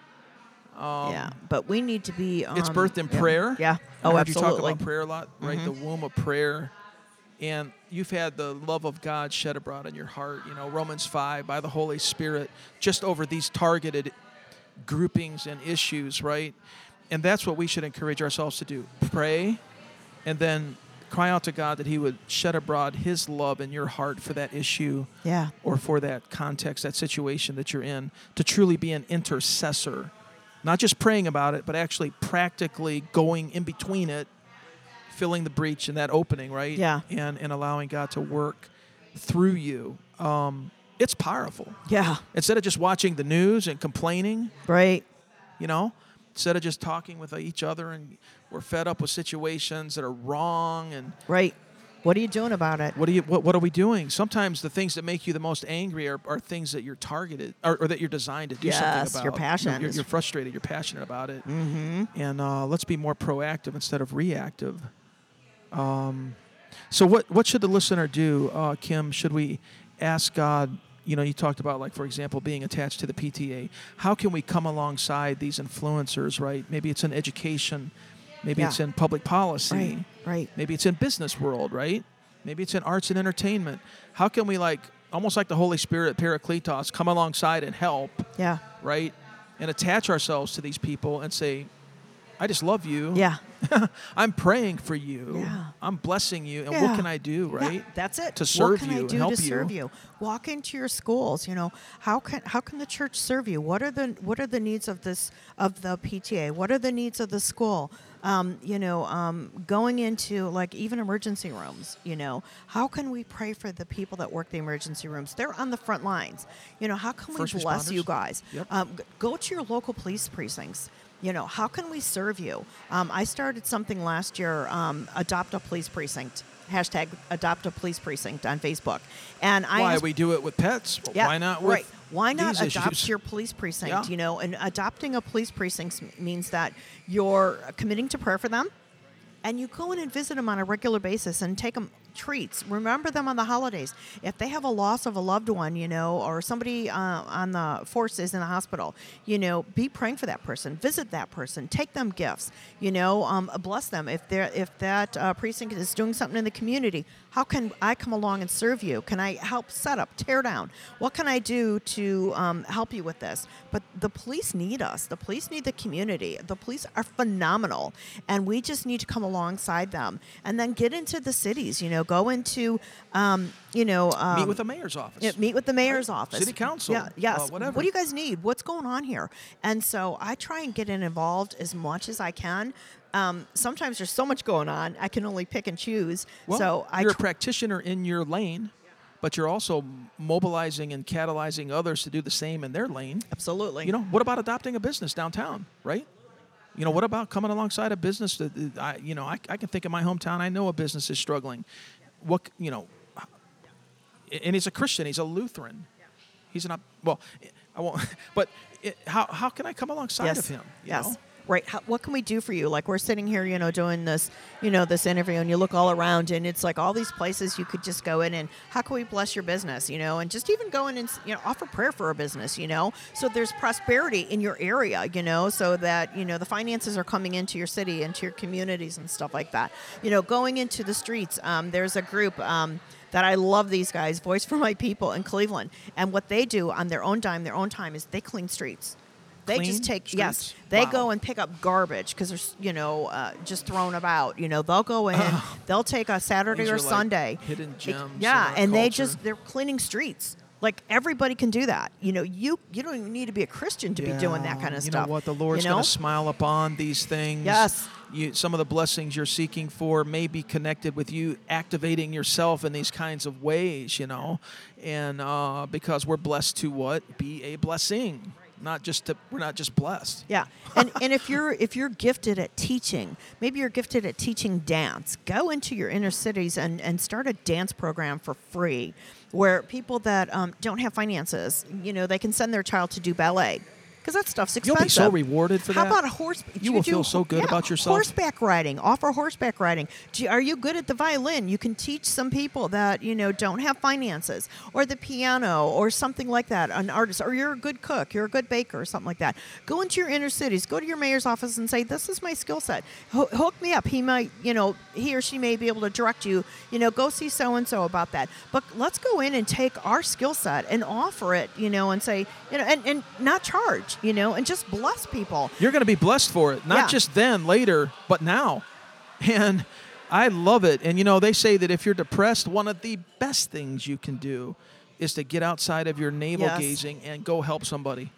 Um, yeah. But we need to be. Um, It's birthed in yeah. prayer. Yeah. I Oh, heard you absolutely. talk about prayer a lot, right? The womb of prayer. And you've had the love of God shed abroad in your heart, you know, Romans five, by the Holy Spirit, just over these targeted groupings and issues, right? And that's what we should encourage ourselves to do. Pray, and then cry out to God that He would shed abroad His love in your heart for that issue Yeah. or for that context, that situation that you're in, to truly be an intercessor. Not just praying about it, but actually practically going in between it, filling the breach and that opening, right? Yeah. And and allowing God to work through you. Um, it's powerful. Yeah. Instead of just watching the news and complaining, Right. you know, instead of just talking with each other and we're fed up with situations that are wrong and Right. What are you doing about it? what do you what, what are we doing? Sometimes the things that make you the most angry are, are things that you're targeted or, or that you're designed to do Yes, something about. you're passionate. You know, you're, you're frustrated. You're passionate about it. Mm-hmm. And uh, let's be more proactive instead of reactive. Um, so what what should the listener do, uh, Kim? Should we ask God? You know, you talked about, like, for example, being attached to the P T A. How can we come alongside these influencers, right? Maybe it's in education. Maybe Yeah. it's in public policy. Right. Right. Maybe it's in business world, right? Maybe it's in arts and entertainment. How can we, like, almost like the Holy Spirit, Parakletos, come alongside and help, Yeah. right? And attach ourselves to these people and say, I just love you. Yeah. I'm praying for you. Yeah. I'm blessing you. And Yeah. what can I do, right? Yeah, that's it. To serve what can you I and do help to you. serve you? Walk into your schools. You know, how can how can the church serve you? What are the what are the needs of this of the P T A? What are the needs of the school? Um, you know, um, going into like even emergency rooms. You know, how can we pray for the people that work the emergency rooms? They're on the front lines. You know, how can First we bless responders. you guys? Yep. Um, g- go to your local police precincts. You know, how can we serve you? Um, I started something last year, um, Adopt a Police Precinct, hashtag Adopt a Police Precinct on Facebook. And I Why asked- we do it with pets? yeah, Why not with right. Why not these adopt issues? your police precinct? Yeah. You know, and adopting a police precinct s- means that you're committing to prayer for them, and you go in and visit them on a regular basis and take them treats. Remember them on the holidays. If they have a loss of a loved one, you know, or somebody uh, on the force is in the hospital, you know, be praying for that person. Visit that person. Take them gifts. You know, um, bless them. If they're if that uh, precinct is doing something in the community, how can I come along and serve you? Can I help set up, tear down? What can I do to um, help you with this? But the police need us. The police need the community. The police are phenomenal, and we just need to come alongside them and then get into the cities. You know, go into, um, you know, um, meet with the mayor's office. yeah, meet with the mayor's Right. office. City council. Yeah, yes. uh, whatever. What do you guys need? What's going on here? And so I try and get in involved as much as I can. Um, sometimes there's so much going on, I can only pick and choose. Well, so I you're tr- a practitioner in your lane, but you're also mobilizing and catalyzing others to do the same in their lane. absolutely. You know, what about adopting a business downtown, right? You know, what about coming alongside a business that, that I, you know, I, I can think of my hometown. I know a business is struggling. What, you know, and he's a Christian. He's a Lutheran. Yeah. He's not, well, I won't, but it, how how can I come alongside yes. of him? You yes. know? Right. How, what can we do for you? Like we're sitting here, you know, doing this, you know, this interview, and you look all around, and it's like all these places you could just go in, and how can we bless your business, you know, and just even go in and, you know, offer prayer for a business, you know, so there's prosperity in your area, you know, so that, you know, the finances are coming into your city, into your communities and stuff like that. You know, going into the streets, um, there's a group, um, that I love these guys, Voice for My People in Cleveland, and what they do on their own dime, their own time is they clean streets. They Clean just take, streets? yes, they Wow. go and pick up garbage because they're, you know, uh, just thrown about. You know, they'll go in, Oh. they'll take a Saturday These or are like Sunday. hidden They- gems in yeah, our and they culture. just, they're cleaning streets. Like everybody can do that. You know, you you don't even need to be a Christian to be doing that kind of you stuff. know what? The Lord's you know? going to smile upon these things. Yes. You, some of the blessings you're seeking for may be connected with you activating yourself in these kinds of ways, you know, and uh, because we're blessed to what? Be a blessing. Not just to, we're not just blessed. Yeah, and and if you're if you're gifted at teaching, maybe you're gifted at teaching dance. Go into your inner cities and and start a dance program for free, where people that um, don't have finances, you know, they can send their child to do ballet. Because that stuff's You'll expensive. be so rewarded for How that. about a horse? You will do- feel so good yeah, about yourself. Horseback riding. Offer horseback riding. Do you- are you good at the violin? You can teach some people that you know don't have finances, or the piano, or something like that. An artist, or you're a good cook, you're a good baker, or something like that. Go into your inner cities. Go to your mayor's office and say, "This is my skill set. Ho- hook me up." He might, you know, he or she may be able to direct you. You know, go see so and so about that. But let's go in and take our skill set and offer it. You know, and say, you know, and, and not charge. You know, and just bless people. You're going to be blessed for it, not Yeah. just then, later, but now. And I love it. And, you know, they say that if you're depressed, one of the best things you can do is to get outside of your navel Yes. gazing and go help somebody.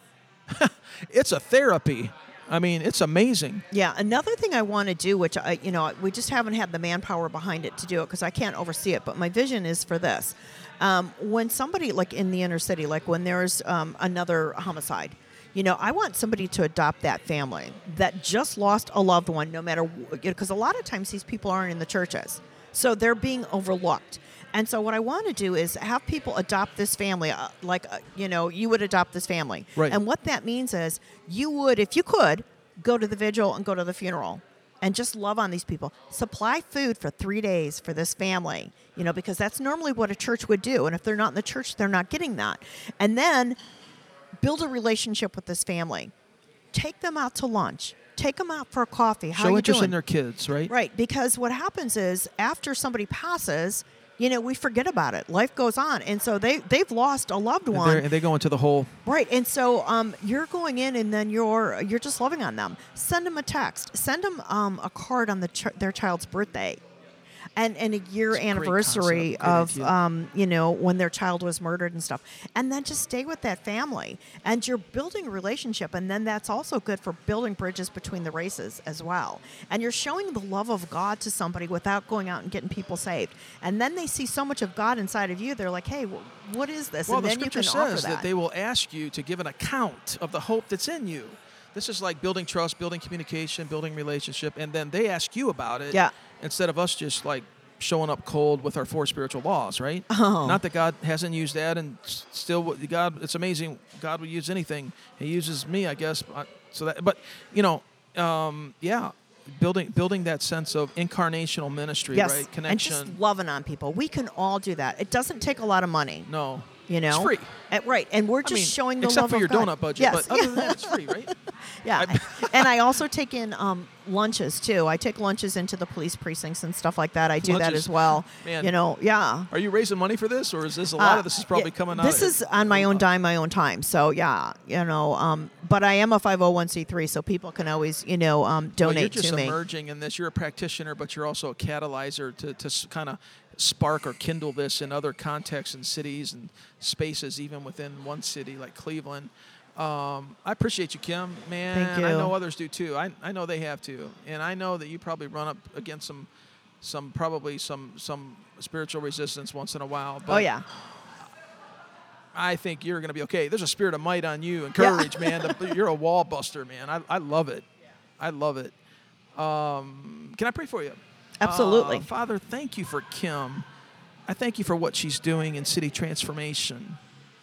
It's a therapy. I mean, it's amazing. Yeah, another thing I want to do, which I, you know, we just haven't had the manpower behind it to do it because I can't oversee it. But my vision is for this: um, when somebody, like in the inner city, like when there's um, another homicide, you know, I want somebody to adopt that family that just lost a loved one, no matter because a lot of times these people aren't in the churches, so they're being overlooked. And so what I want to do is have people adopt this family, uh, like, uh, you know, you would adopt this family. Right. And what that means is you would, if you could, go to the vigil and go to the funeral and just love on these people. Supply food for three days for this family, you know, because that's normally what a church would do. And if they're not in the church, they're not getting that. And then build a relationship with this family. Take them out to lunch. Take them out for a coffee. How Show you interest doing? in their kids, right? Right, because what happens is after somebody passes, you know, we forget about it. Life goes on, and so they they've lost a loved And, one. they're- and they go into the whole, Right, and so um, you're going in, and then you're you're just loving on them. Send them a text. Send them um, a card on the ch- their child's birthday, and and a year It's a great anniversary concept, great of idea. um, you know when their child was murdered and stuff. And then just stay with that family, and you're building a relationship, and then that's also good for building bridges between the races as well. And you're showing the love of God to somebody without going out and getting people saved. And then they see so much of God inside of you. They're like, hey, wh- what is this? well, and the then you scripture can offer says that. that. they will ask you to give an account of the hope that's in you. This is like building trust, building communication, building relationship, and then they ask you about it Yeah. instead of us just like showing up cold with our four spiritual laws, right? Oh. Not that God hasn't used that, and s- still, what- God, it's amazing. God will use anything. He uses me, I guess. uh, So that, but you know, um, yeah, building building that sense of incarnational ministry, Yes, right? and Connection. just loving on people. We can all do that. It doesn't take a lot of money, no, you know. it's free. Uh, right, and we're I just mean, showing the except love for of your God. donut budget, Yes, but other than that, it's free, right? yeah. I- And I also take in um, lunches too. I take lunches into the police precincts and stuff like that. I do that Lunches. as well. Man. You know, yeah. Are you raising money for this, or is this a lot Uh, of this is probably yeah, coming out? This of is on my own dime, my own time. So yeah, you know. Um, but I am a five oh one c three, so people can always, you know, um, Well, donate you're just to me. emerging in this. You're a practitioner, but you're also a catalyzer to, to kind of spark or kindle this in other contexts and cities and spaces, even within one city like Cleveland. Um, I appreciate you, Kim. Man, Thank I you. know others do too. I, I know they have too, and I know that you probably run up against some, some probably some some spiritual resistance once in a while. But Oh yeah. I think you're going to be okay. There's a spirit of might on you and Yeah. courage, man. The- You're a wall buster, man. I, I love it. I love it. Um, can I pray for you? Absolutely. Uh, Father, thank you for Kim. I thank you for what she's doing in City Transformation.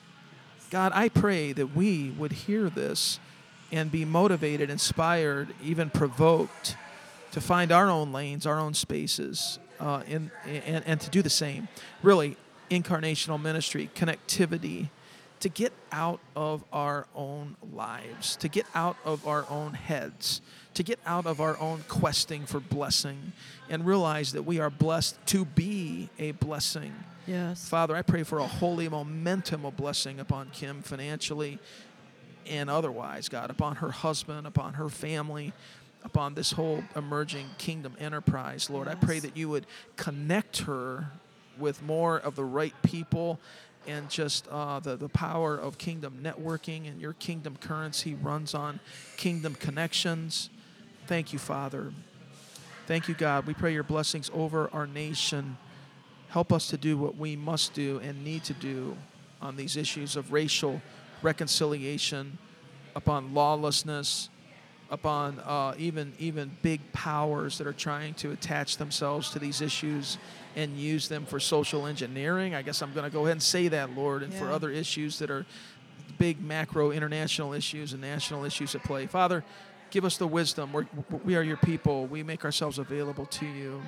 God, I pray that we would hear this and be motivated, inspired, even provoked to find our own lanes, our own spaces, uh, in, and, and to do the same. Really, incarnational ministry, connectivity, to get out of our own lives, to get out of our own heads, to get out of our own questing for blessing, and realize that we are blessed to be a blessing. Yes. Father, I pray for a holy momentum of blessing upon Kim financially and otherwise, God, upon her husband, upon her family, upon this whole emerging kingdom enterprise. Lord, yes. I pray that you would connect her with more of the right people and just uh, the, the power of kingdom networking, and your kingdom currency runs on kingdom connections. Thank you, Father. Thank you, God. We pray your blessings over our nation. Help us to do what we must do and need to do on these issues of racial reconciliation, upon lawlessness, upon uh, even even big powers that are trying to attach themselves to these issues and use them for social engineering. I guess I'm going to go ahead and say that, Lord, and yeah. for other issues that are big macro international issues and national issues at play. Father, give us the wisdom. We're, we are your people. We make ourselves available to you.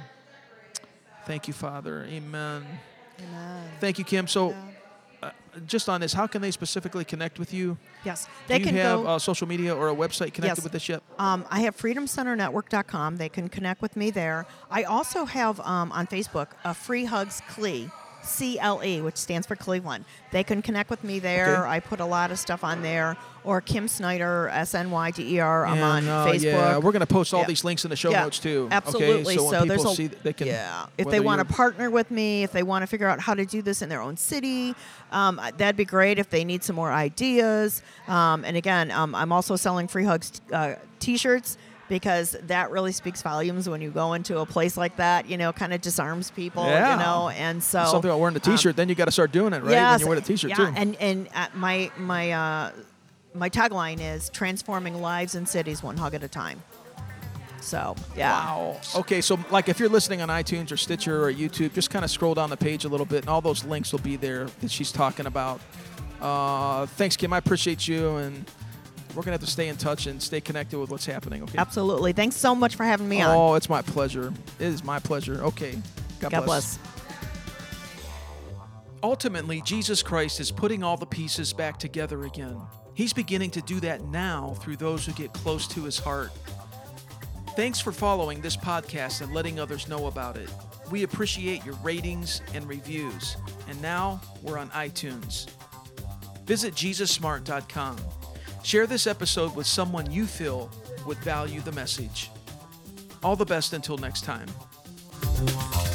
Thank you, Father. Amen. Amen. Thank you, Kim. So yeah. uh, just on this, how can they specifically connect with you? Yes. They Do you can have go, uh, social media or a website connected yes. with this yet? Um, I have freedom center network dot com. They can connect with me there. I also have um, on Facebook a Free Hugs C L E, C L E, which stands for Cleveland. They can connect with me there. Okay. I put a lot of stuff on there. Or Kim Snyder, S N Y D E R. I'm and, on uh, Facebook. Yeah, we're going to post all yeah. these links in the show yeah. notes too. Absolutely. Okay? So, so when there's people a see that they can, yeah. If they want to partner with me, if they want to figure out how to do this in their own city, um, that'd be great. If they need some more ideas, um, and again, um, I'm also selling Free Hugs t- uh, T-shirts. Because that really speaks volumes when you go into a place like that, you know, kind of disarms people, yeah. you know, and so something about wearing a T-shirt, um, then you got to start doing it, right? Yes, when you wear the T-shirt yeah, too. and and uh, my my uh, my tagline is transforming lives and cities one hug at a time. So yeah. Wow. Okay, so like if you're listening on iTunes or Stitcher or YouTube, just kind of scroll down the page a little bit, and all those links will be there that she's talking about. Uh, thanks, Kim. I appreciate you, and we're going to have to stay in touch and stay connected with what's happening, okay? Absolutely. Thanks so much for having me on. Oh, it's my pleasure. It is my pleasure. Okay. God, God bless. bless. Ultimately, Jesus Christ is putting all the pieces back together again. He's beginning to do that now through those who get close to his heart. Thanks for following this podcast and letting others know about it. We appreciate your ratings and reviews. And now we're on iTunes. Visit Jesus Smart dot com. Share this episode with someone you feel would value the message. All the best until next time.